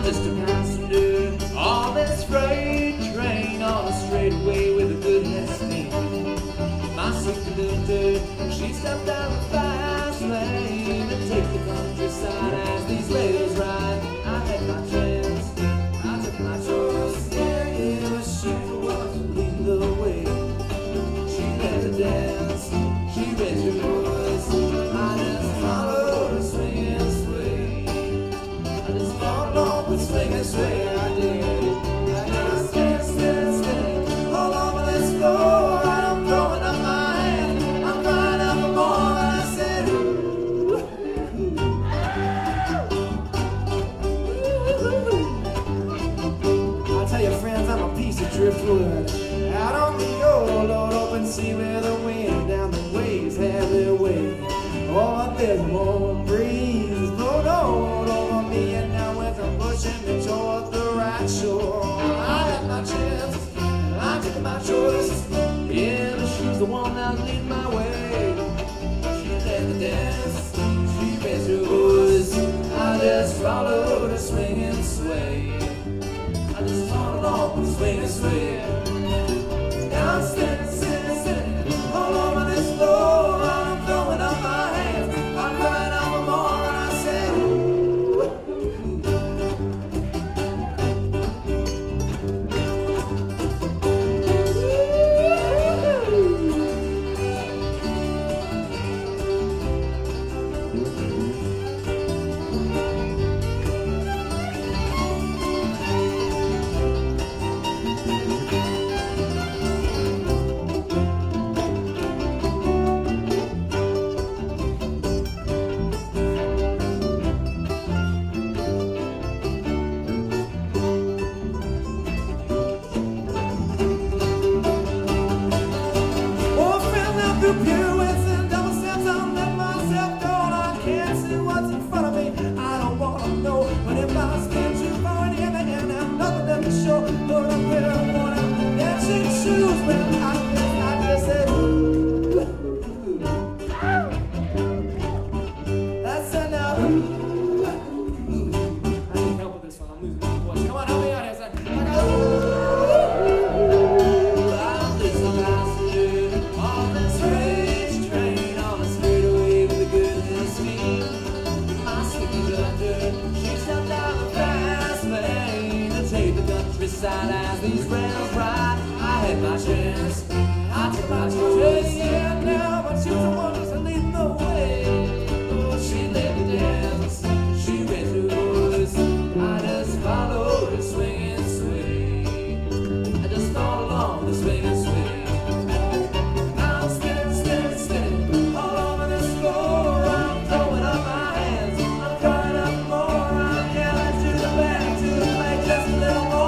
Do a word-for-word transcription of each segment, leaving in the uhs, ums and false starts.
I'm just a passenger on this freight train on a straightaway with a good head of steam. My sick conductor, she stepped down the fast lane and take the countryside as these rails ride. I had my chance, I took my choice. Yeah, yeah, but she was leading the way. She led the dance, she raised her voice. I just followed her swing and sway. I just followed on with swing and sway. I did. I just dance, dance, dance all over this floor. I'm throwing up my hands, I'm crying out for more. And I said, ooh, ooh. I'll tell you, friends, I'm a piece of driftwood out on the old, old open sea where the wind down the waves have their way. Oh, but there's a warm breeze blowing all over me, and now with them pushing me toward the right shore. I had my chance, and I took my choice. Yeah, but she's the one that lead my way. She led the dance, she raised her voice. I just followed her swing and sway. I just followed on with swing and sway. Now I'm standing, standing, standing all over this floor. I'm throwing up my hands, I'm crying out for more. And I said, ooh, pirouettes and double steps, I'll let myself go. I can't see what's in front of me, I don't wanna know. But if I spin too far in the other end, I have nothing left to show. But I'm really wanna dancing shoes when I just, I just said, ooh, ooh. That's enough. Ooh, ooh. I need help with this one, I'm losing my voice. Come on, help me out here, son. I go, ooh. As these rails ride, I had my chance, I took my choice. Yeah, now, but she was the one who's leading the way. Oh, she led the dance, she raised her voice. I just followed her swing and sway. I just followed along the swing and sway. Now I'm standing, standing, standing all over this floor. I'm throwing up my hands, I'm crying out for more. I'm yelling to the back, to the back, just a little more.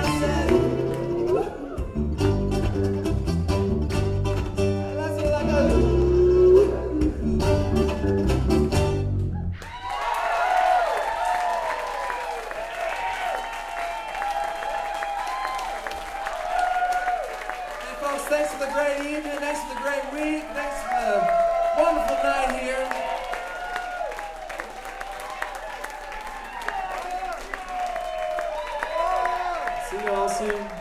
Folks, thanks for the great evening, thanks for the great week, thanks for the wonderful night here. See you all soon.